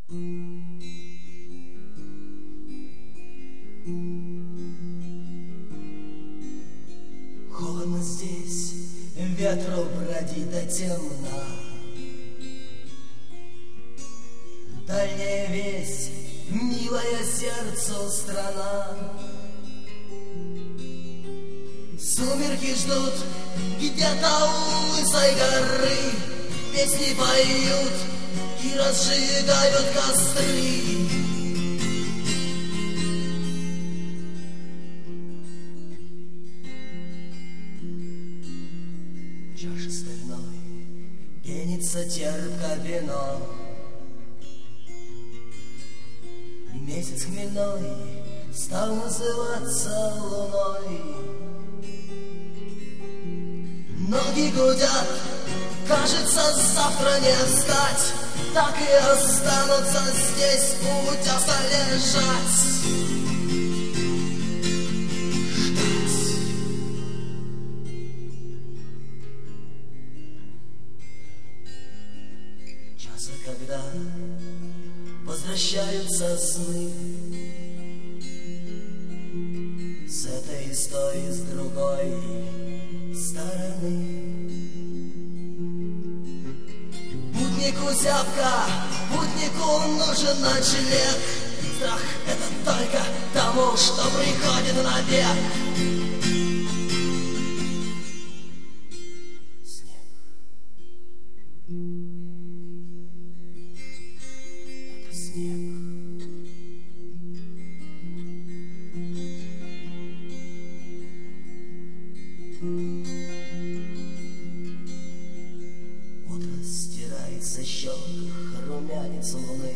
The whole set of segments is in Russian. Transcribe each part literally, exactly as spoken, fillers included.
Холодно здесь, ветру бродить до темна. Дальняя весть, милая сердцу страна. Сумерки ждут где-то у лысой горы, песни поют и разжигают костры. Чаша стальной пенится терпко вино. Месяц хмельной стал называться луной. Ноги гудят, кажется, завтра не встать, так и останутся здесь путь лежать. Ждать. Часа, когда возвращаются сны, с этой и с той, и с другой стороны. Путнику зябко, путнику нужен ночлег. Страх — это только тому, что приходит навек. Снег — это снег. Вот растирает со щек румянец луны.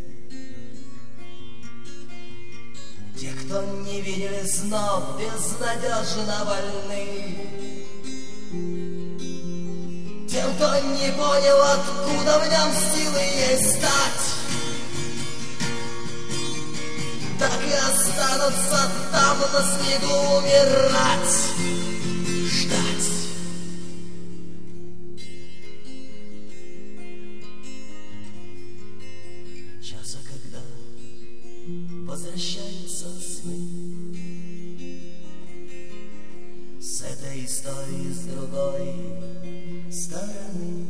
Те, кто не видели снов, безнадежно больны. Тем, кто не понял, откуда в нем силы есть стать, так и останутся там на снегу умирать. Ждать. Часа, когда возвращаются сны, с этой и с той, и с другой стороны.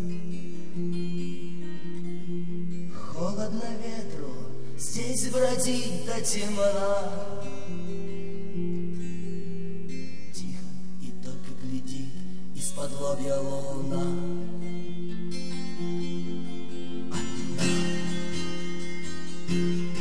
Холодно ветру здесь бродить до темна. Тихо и только глядит из-под лобья луна. Одна.